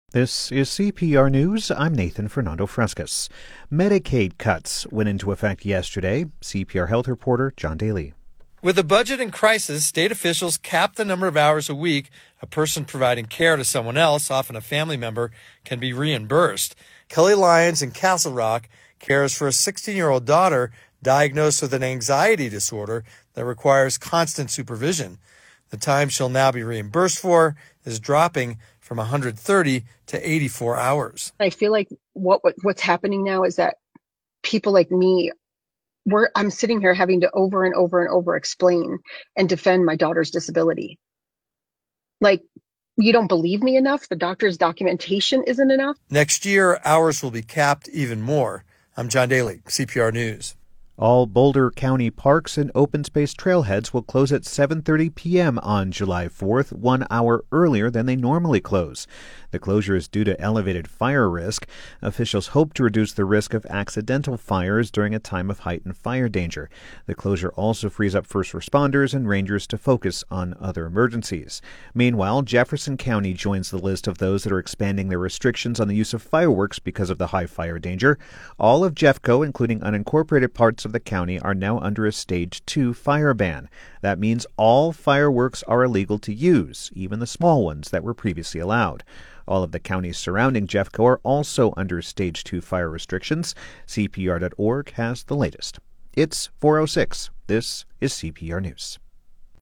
This is CPR News. I'm Nathan Fernando Frescas. Medicaid cuts went into effect yesterday. CPR Health reporter John Daly. With the budget in crisis, state officials capped the number of hours a week a person providing care to someone else, often a family member, can be reimbursed. Kelly Lyons in Castle Rock cares for a 16-year-old daughter diagnosed with an anxiety disorder that requires constant supervision. The time she'll now be reimbursed for is dropping from 130 to 84 hours. I feel like what's happening now is that people like me, I'm sitting here having to over and over and over explain and defend my daughter's disability. Like, you don't believe me enough? The doctor's documentation isn't enough? Next year, hours will be capped even more. I'm John Daly, CPR News. All Boulder County parks and open space trailheads will close at 7:30 p.m. on July 4th, 1 hour earlier than they normally close. The closure is due to elevated fire risk. Officials hope to reduce the risk of accidental fires during a time of heightened fire danger. The closure also frees up first responders and rangers to focus on other emergencies. Meanwhile, Jefferson County joins the list of those that are expanding their restrictions on the use of fireworks because of the high fire danger. All of Jeffco, including unincorporated parts of the county, are now under a Stage 2 fire ban. That means all fireworks are illegal to use, even the small ones that were previously allowed. All of the counties surrounding Jeffco are also under Stage 2 fire restrictions. CPR.org has the latest. It's 4:06. This is CPR News.